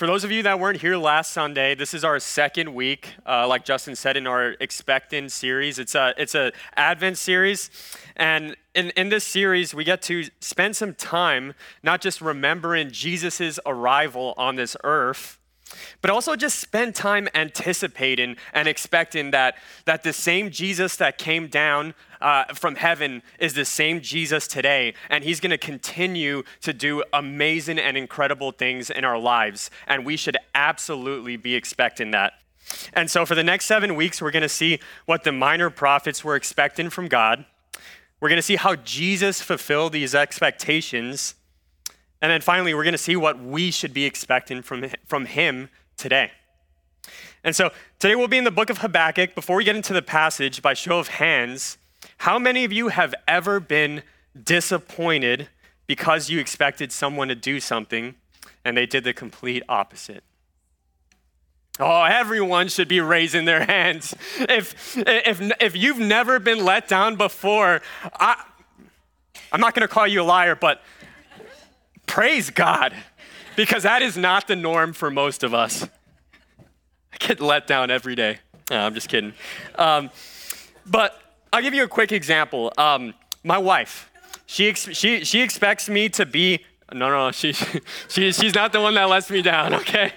For those of you that weren't here last Sunday, this is our second week, like Justin said, in our Expectant series. It's a Advent series, and in this series, we get to spend some time not just remembering Jesus' arrival on this earth, but also just spend time anticipating and expecting that the same Jesus that came down from heaven is the same Jesus today, and he's going to continue to do amazing and incredible things in our lives, and we should absolutely be expecting that. And so for the next 7 weeks, we're going to see what the minor prophets were expecting from God. We're going to see how Jesus fulfilled these expectations. And then finally, we're going to see what we should be expecting from him today. And so today we'll be in the book of Habakkuk. Before we get into the passage, by show of hands, how many of you have ever been disappointed because you expected someone to do something and they did the complete opposite? Oh, everyone should be raising their hands. If you've never been let down before, I'm not going to call you a liar, but praise God, because that is not the norm for most of us. I get let down every day. No, I'm just kidding. But I'll give you a quick example. My wife, she expects me to be, no, she's not the one that lets me down, okay?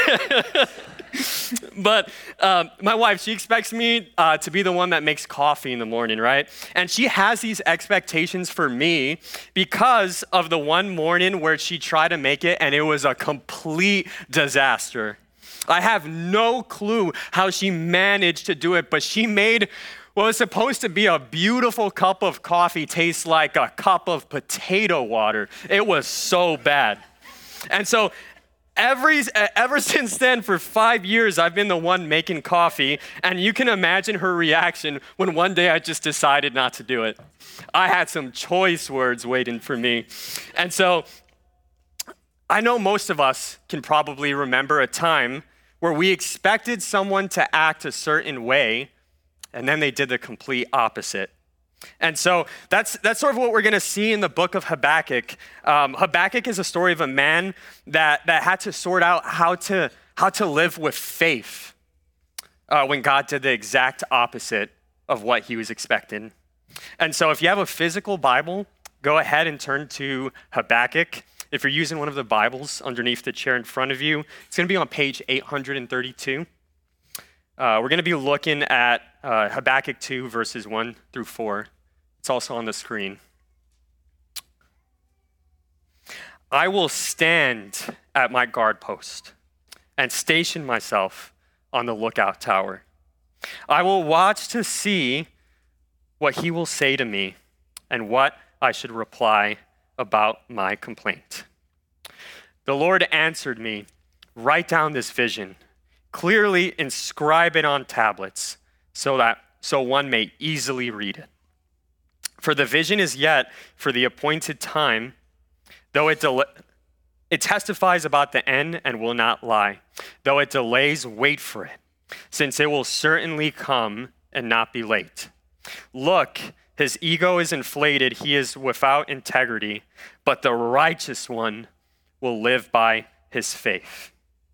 But my wife, she expects me to be the one that makes coffee in the morning, right? And she has these expectations for me because of the one morning where she tried to make it and it was a complete disaster. I have no clue how she managed to do it, but she made what was supposed to be a beautiful cup of coffee taste like a cup of potato water. It was so bad. And so ever since then, for 5 years, I've been the one making coffee, and you can imagine her reaction when one day I just decided not to do it. I had some choice words waiting for me. And so I know most of us can probably remember a time where we expected someone to act a certain way, and then they did the complete opposite. And so that's sort of what we're going to see in the book of Habakkuk. Habakkuk is a story of a man that had to sort out how to live with faith when God did the exact opposite of what he was expecting. And so if you have a physical Bible, go ahead and turn to Habakkuk. If you're using one of the Bibles underneath the chair in front of you, it's going to be on page 832. We're going to be looking at Habakkuk 2, verses 1 through 4. It's also on the screen. I will stand at my guard post and station myself on the lookout tower. I will watch to see what he will say to me and what I should reply about my complaint. The Lord answered me, write down this vision. Clearly inscribe it on tablets so one may easily read it. For the vision is yet for the appointed time, though it testifies about the end and will not lie. Though it delays, wait for it, since it will certainly come and not be late. Look, his ego is inflated, he is without integrity, but the righteous one will live by his faith.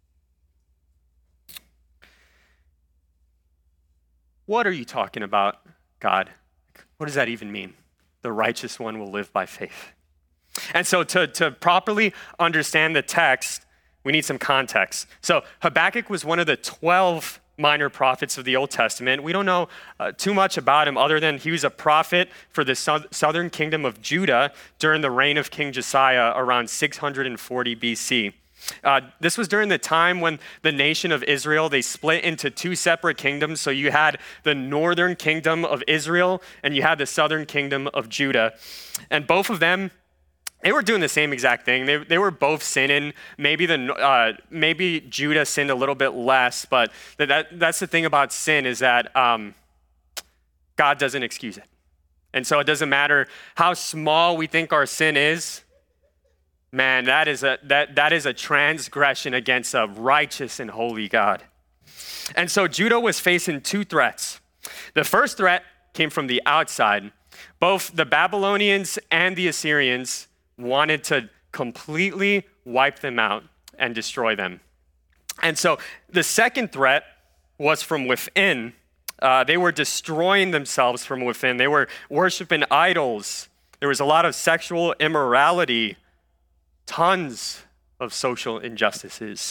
What are you talking about, God? What does that even mean? The righteous one will live by faith. And so to properly understand the text, we need some context. So Habakkuk was one of the 12 minor prophets of the Old Testament. We don't know too much about him other than he was a prophet for the southern kingdom of Judah during the reign of King Josiah around 640 BC. This was during the time when the nation of Israel, they split into two separate kingdoms. So you had the northern kingdom of Israel and you had the southern kingdom of Judah. And both of them, they were doing the same exact thing. They were both sinning. Maybe Judah sinned a little bit less, but that's the thing about sin is that God doesn't excuse it. And so it doesn't matter how small we think our sin is. Man, that is a transgression against a righteous and holy God. And so Judah was facing two threats. The first threat came from the outside. Both the Babylonians and the Assyrians wanted to completely wipe them out and destroy them. And so the second threat was from within. They were destroying themselves from within. They were worshiping idols. There was a lot of sexual immorality, tons of social injustices.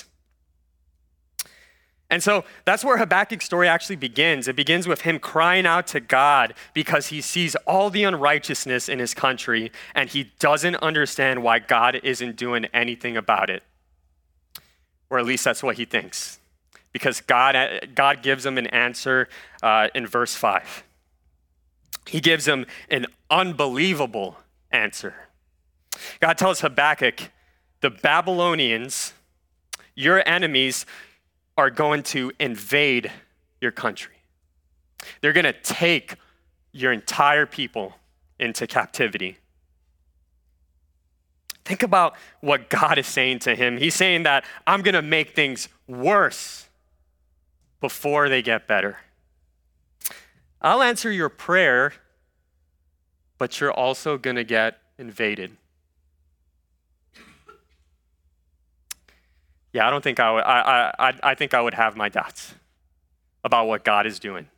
And so that's where Habakkuk's story actually begins. It begins with him crying out to God because he sees all the unrighteousness in his country and he doesn't understand why God isn't doing anything about it. Or at least that's what he thinks. Because God gives him an answer in verse 5. He gives him an unbelievable answer. God tells Habakkuk, the Babylonians, your enemies, are going to invade your country. They're going to take your entire people into captivity. Think about what God is saying to him. He's saying that I'm going to make things worse before they get better. I'll answer your prayer, but you're also going to get invaded. Yeah, I don't think I would. I think I would have my doubts about what God is doing.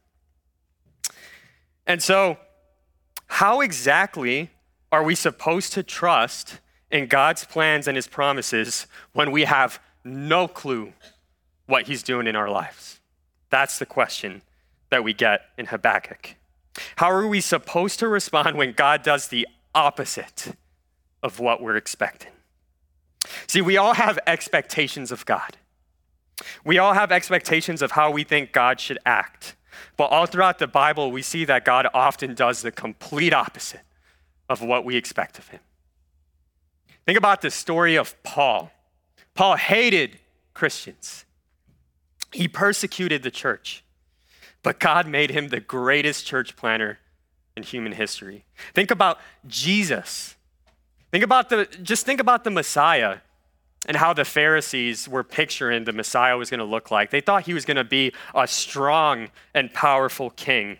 And so, how exactly are we supposed to trust in God's plans and his promises when we have no clue what he's doing in our lives? That's the question that we get in Habakkuk. How are we supposed to respond when God does the opposite of what we're expecting? See, we all have expectations of God. We all have expectations of how we think God should act. But all throughout the Bible, we see that God often does the complete opposite of what we expect of him. Think about the story of Paul. Paul hated Christians. He persecuted the church. But God made him the greatest church planner in human history. Think about Jesus. Think about the Messiah and how the Pharisees were picturing the Messiah was going to look like. They thought he was going to be a strong and powerful king.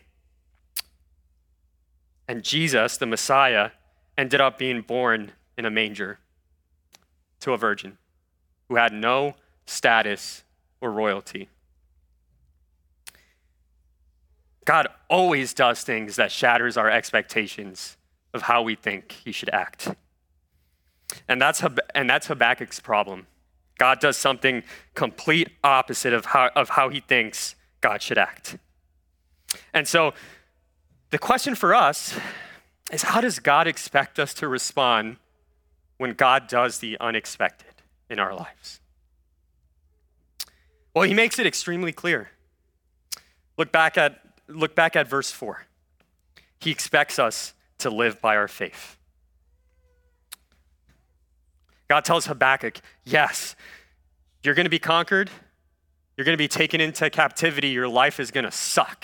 And Jesus, the Messiah, ended up being born in a manger to a virgin who had no status or royalty. God always does things that shatters our expectations of how we think he should act. And that's Habakkuk's problem. God does something complete opposite of how he thinks God should act. And so the question for us is, how does God expect us to respond when God does the unexpected in our lives? Well, he makes it extremely clear. Look back at verse 4. He expects us to live by our faith. God tells Habakkuk, yes, you're going to be conquered. You're going to be taken into captivity. Your life is going to suck.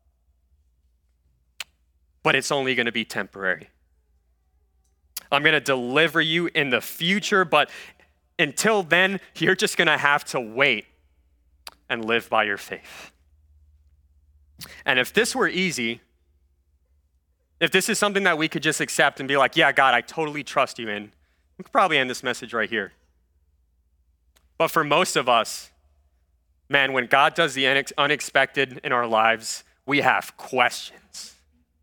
But it's only going to be temporary. I'm going to deliver you in the future, but until then, you're just going to have to wait and live by your faith. And if this were easy, if this is something that we could just accept and be like, yeah, God, I totally trust you in, we could probably end this message right here. But for most of us, man, when God does the unexpected in our lives, we have questions.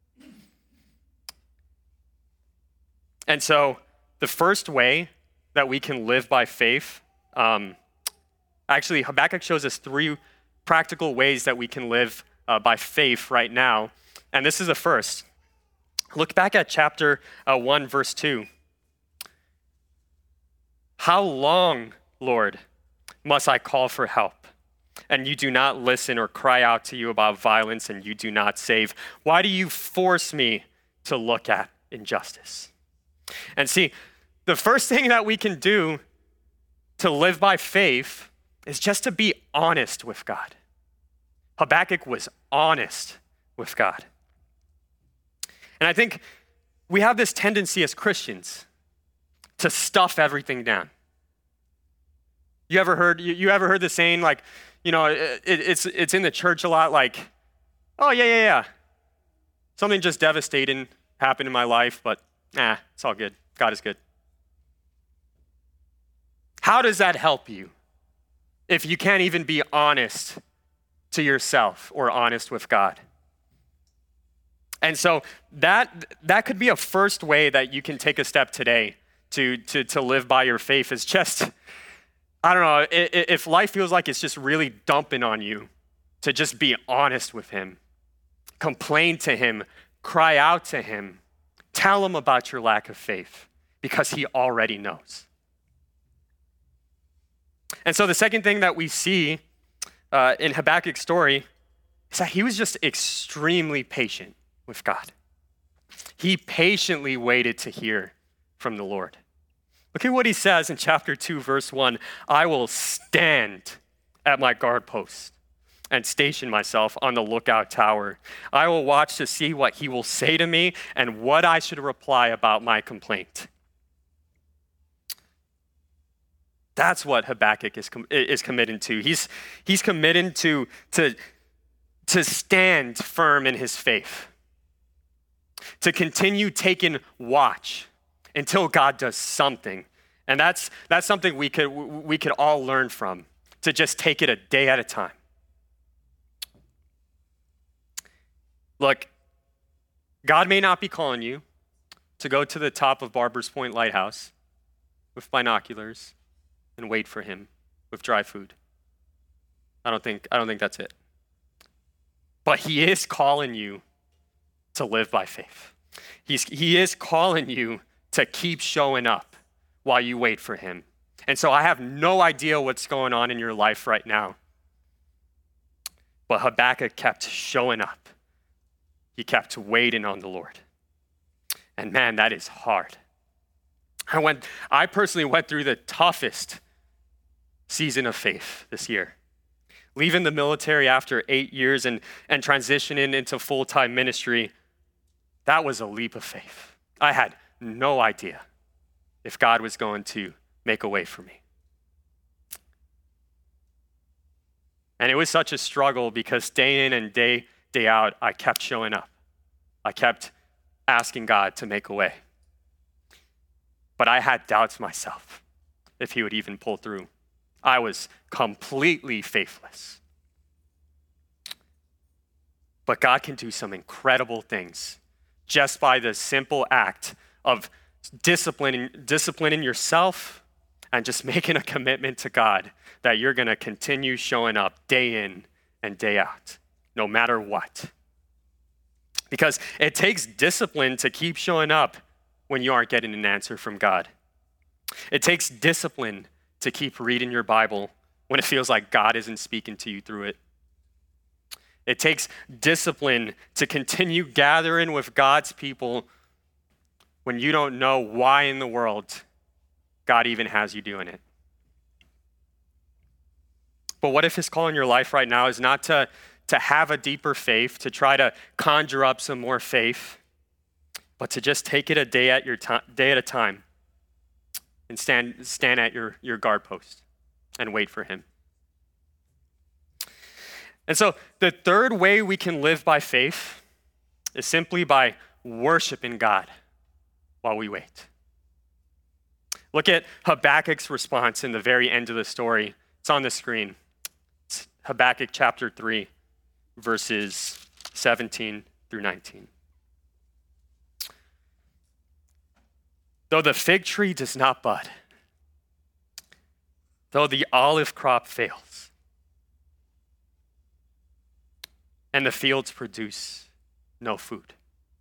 And so the first way that we can live by faith, actually Habakkuk shows us 3 practical ways that we can live by faith right now. And this is the first. Look back at chapter 1, verse 2. How long, Lord, must I call for help? And you do not listen, or cry out to you about violence, and you do not save. Why do you force me to look at injustice? And see, the first thing that we can do to live by faith is just to be honest with God. Habakkuk was honest with God. And I think we have this tendency as Christians to stuff everything down. You ever heard the saying, like, you know, it's in the church a lot, like, oh yeah. Something just devastating happened in my life, but it's all good. God is good. How does that help you if you can't even be honest to yourself or honest with God? And so that could be a first way that you can take a step today to live by your faith, is just, I don't know, if life feels like it's just really dumping on you, to just be honest with him, complain to him, cry out to him, tell him about your lack of faith, because he already knows. And so the second thing that we see in Habakkuk's story is that he was just extremely patient with God. He patiently waited to hear from the Lord. Look at what he says in chapter 2, verse 1. I will stand at my guard post and station myself on the lookout tower. I will watch to see what he will say to me and what I should reply about my complaint. That's what Habakkuk is committed to. He's committed to stand firm in his faith, to continue taking watch until God does something. And that's something we could all learn from, to just take it a day at a time. Look, God may not be calling you to go to the top of Barbers Point Lighthouse with binoculars and wait for him with dry food. I don't think that's it. But he is calling you to live by faith. He is calling you to keep showing up while you wait for him. And so I have no idea what's going on in your life right now. But Habakkuk kept showing up. He kept waiting on the Lord. And man, that is hard. I personally went through the toughest season of faith this year. Leaving the military after 8 years and transitioning into full-time ministry, that was a leap of faith. I had no idea if God was going to make a way for me. And it was such a struggle because day in and day out, I kept showing up. I kept asking God to make a way. But I had doubts myself if he would even pull through. I was completely faithless. But God can do some incredible things just by the simple act of disciplining yourself and just making a commitment to God that you're going to continue showing up day in and day out, no matter what. Because it takes discipline to keep showing up when you aren't getting an answer from God. It takes discipline to keep reading your Bible when it feels like God isn't speaking to you through it. It takes discipline to continue gathering with God's people when you don't know why in the world God even has you doing it. But what if his call in your life right now is not to have a deeper faith, to try to conjure up some more faith, but to just take it a day at a time and stand at your guard post and wait for him. And so the third way we can live by faith is simply by worshiping God while we wait. Look at Habakkuk's response in the very end of the story. It's on the screen. It's Habakkuk chapter 3, verses 17 through 19. Though the fig tree does not bud, though the olive crop fails, and the fields produce no food,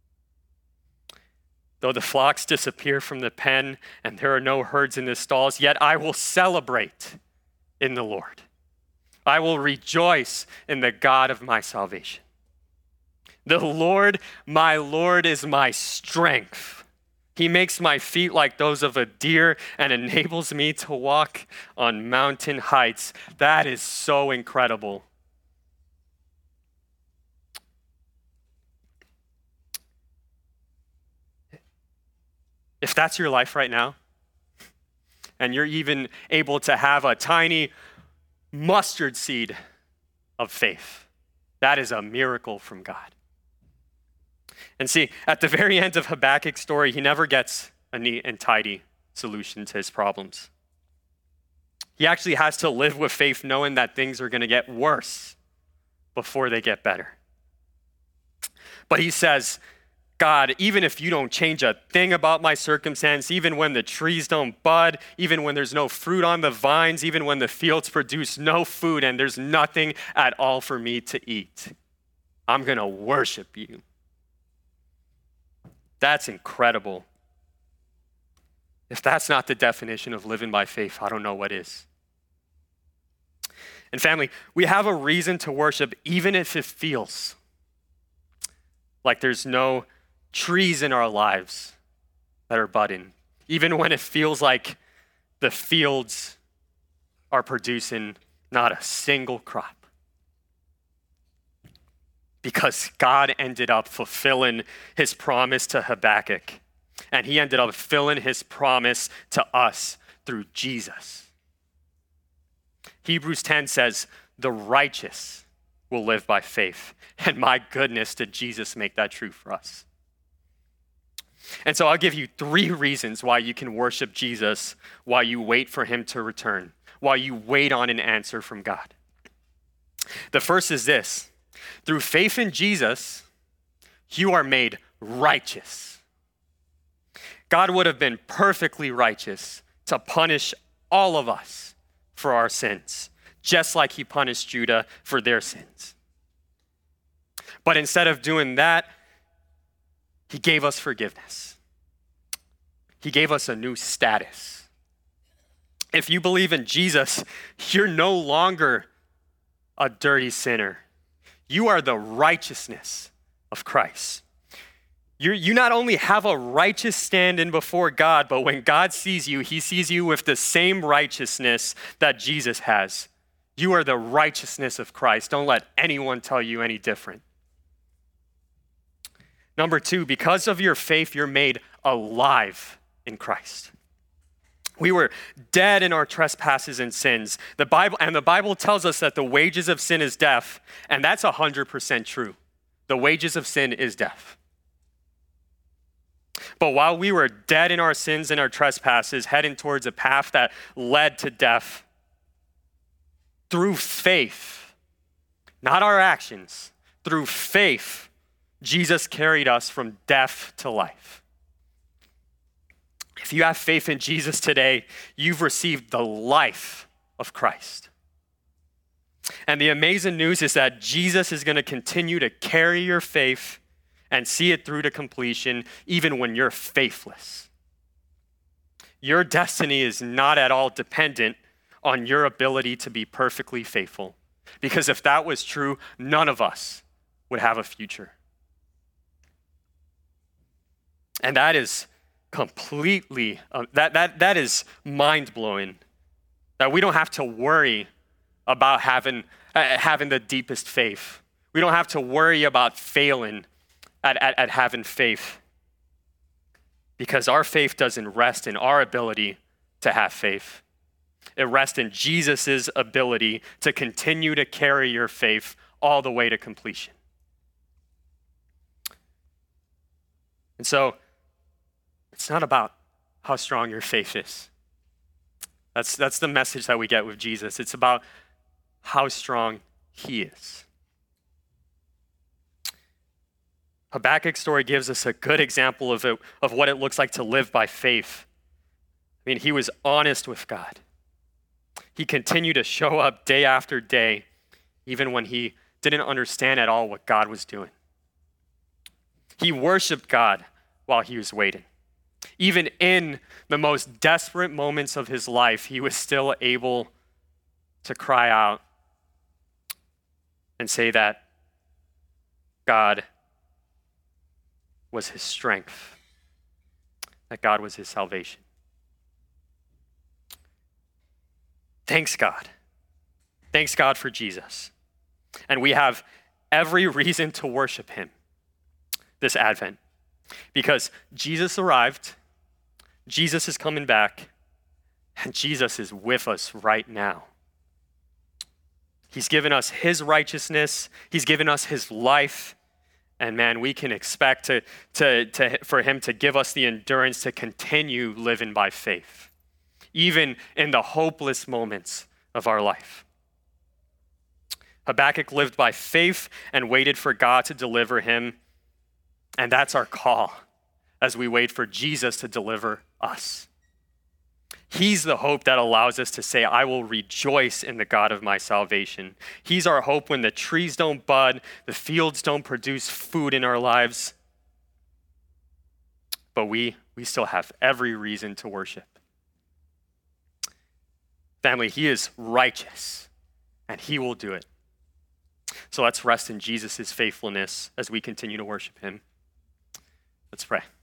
though the flocks disappear from the pen and there are no herds in the stalls, yet I will celebrate in the Lord. I will rejoice in the God of my salvation. The Lord, my Lord, is my strength. He makes my feet like those of a deer and enables me to walk on mountain heights. That is so incredible. If that's your life right now, and you're even able to have a tiny mustard seed of faith, that is a miracle from God. And see, at the very end of Habakkuk's story, he never gets a neat and tidy solution to his problems. He actually has to live with faith knowing that things are going to get worse before they get better. But he says, God, even if you don't change a thing about my circumstance, even when the trees don't bud, even when there's no fruit on the vines, even when the fields produce no food and there's nothing at all for me to eat, I'm going to worship you. That's incredible. If that's not the definition of living by faith, I don't know what is. And family, we have a reason to worship even if it feels like there's no trees in our lives that are budding, even when it feels like the fields are producing not a single crop. Because God ended up fulfilling his promise to Habakkuk, and he ended up fulfilling his promise to us through Jesus. Hebrews 10 says, the righteous will live by faith. And my goodness, did Jesus make that true for us? And so I'll give you 3 reasons why you can worship Jesus while you wait for him to return, while you wait on an answer from God. The first is this: through faith in Jesus, you are made righteous. God would have been perfectly righteous to punish all of us for our sins, just like he punished Judah for their sins. But instead of doing that, he gave us forgiveness. He gave us a new status. If you believe in Jesus, you're no longer a dirty sinner. You are the righteousness of Christ. You not only have a righteous stand-in before God, but when God sees you, he sees you with the same righteousness that Jesus has. You are the righteousness of Christ. Don't let anyone tell you any different. Number 2, because of your faith, you're made alive in Christ. We were dead in our trespasses and sins. The Bible tells us that the wages of sin is death, and that's 100% true. The wages of sin is death. But while we were dead in our sins and our trespasses, heading towards a path that led to death, through faith, not our actions, through faith, Jesus carried us from death to life. If you have faith in Jesus today, you've received the life of Christ. And the amazing news is that Jesus is going to continue to carry your faith and see it through to completion, even when you're faithless. Your destiny is not at all dependent on your ability to be perfectly faithful. Because if that was true, none of us would have a future. And that is completely, that is mind-blowing. That we don't have to worry about having the deepest faith. We don't have to worry about failing at having faith. Because our faith doesn't rest in our ability to have faith. It rests in Jesus' ability to continue to carry your faith all the way to completion. And so, it's not about how strong your faith is. That's the message that we get with Jesus. It's about how strong he is. Habakkuk's story gives us a good example of what it looks like to live by faith. I mean, he was honest with God. He continued to show up day after day, even when he didn't understand at all what God was doing. He worshiped God while he was waiting. Even in the most desperate moments of his life, he was still able to cry out and say that God was his strength, that God was his salvation. Thanks God. Thanks God for Jesus. And we have every reason to worship him this Advent. Because Jesus arrived, Jesus is coming back, and Jesus is with us right now. He's given us his righteousness, he's given us his life, and man, we can expect for him to give us the endurance to continue living by faith, even in the hopeless moments of our life. Habakkuk lived by faith and waited for God to deliver him. And that's our call as we wait for Jesus to deliver us. He's the hope that allows us to say, I will rejoice in the God of my salvation. He's our hope when the trees don't bud, the fields don't produce food in our lives. But we still have every reason to worship. Family, he is righteous, and he will do it. So let's rest in Jesus' faithfulness as we continue to worship him. Let's pray.